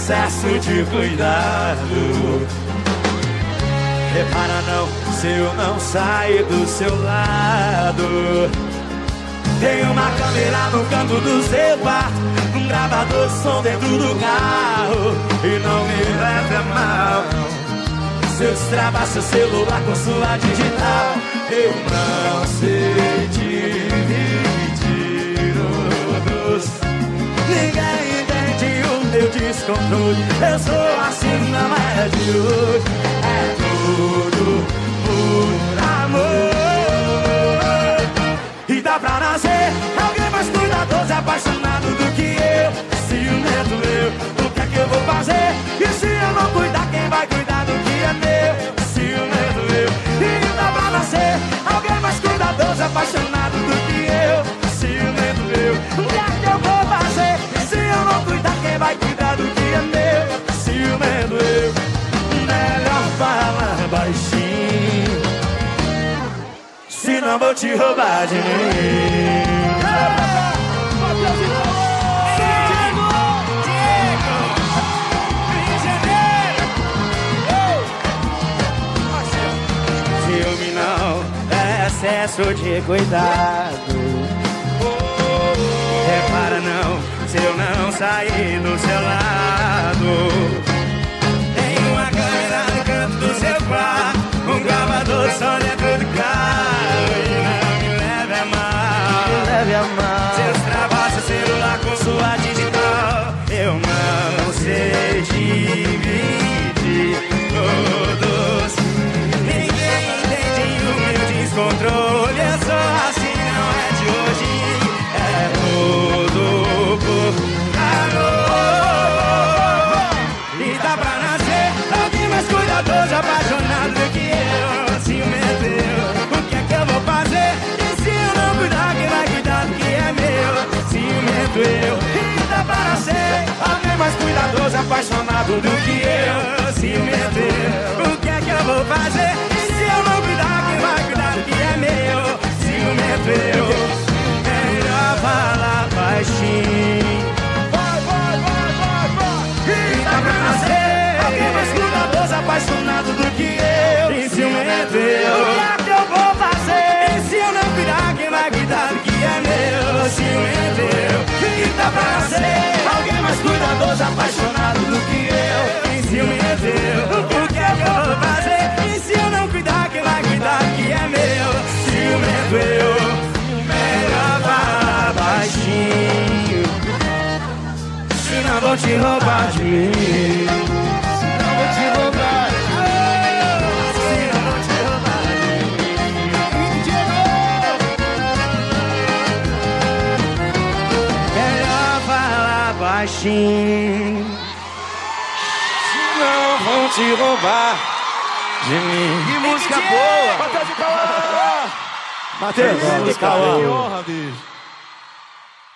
excesso de cuidado. Repara não, se eu não sair do seu lado. Tem uma câmera no canto do seu quarto, um gravador de som dentro do carro. E não me leve a mal se eu destravar seu celular com sua digital. Eu não sei dividir o doce. Ninguém entende o meu descontrole. Eu sou assim, não é de hoje. É tudo por amor. E dá pra nascer alguém mais cuidadoso e apaixonado do que eu. Ciumento eu, o que é que eu vou fazer? E se eu não cuidar, quem vai cuidar do que é meu? Ciumento eu. E dá pra nascer alguém mais cuidadoso e apaixonado do que eu. Ciumento eu, o que é que eu vou fazer? E se eu não cuidar, quem vai cuidar do que é meu? Ciumento eu. Melhor falar baixinho, senão vou te roubar de mim. Ciúme não é excesso de cuidado. Repara não, se eu não sair do seu lado. Tem uma câmera no canto do seu quarto, um gravador só dentro do carro. E não me leve a mal, se eu destravar seu celular com sua digital. Eu não sei dividir todos. Ninguém entende o meu descontrole. Eu sou assim, não é de hoje. É tudo por amor. E dá pra nascer alguém mais cuidadoso, apaixonado do que eu. Ciumento eu, o que é que eu vou fazer? E se eu não cuidar, quem vai cuidar do que é meu? Ciumento eu. E dá pra nascer alguém mais cuidadoso, apaixonado do que eu. Ciumento eu, o que é que eu vou fazer? E se eu não cuidar, quem vai cuidar do que é meu? Ciumento eu. Melhor falar baixinho. E dá pra nascer alguém mais cuidadoso, apaixonado do que eu. E ciumento eu, o que é que eu vou fazer? E se eu não cuidar, quem vai cuidar do que é meu? Ciumento eu. E dá pra nascer alguém mais cuidadoso, apaixonado do que eu. E ciumento eu, o que é que eu vou fazer? E se eu não cuidar, quem vai cuidar do que é meu? Ciumento eu. Melhor falar baixinho, senão vou te roubar de mim. Senão vou te roubar. Senão vou te roubar de mim. Melhor falar baixinho, senão vão te roubar de mim. Que música boa! Matheus, Que honra, bicho.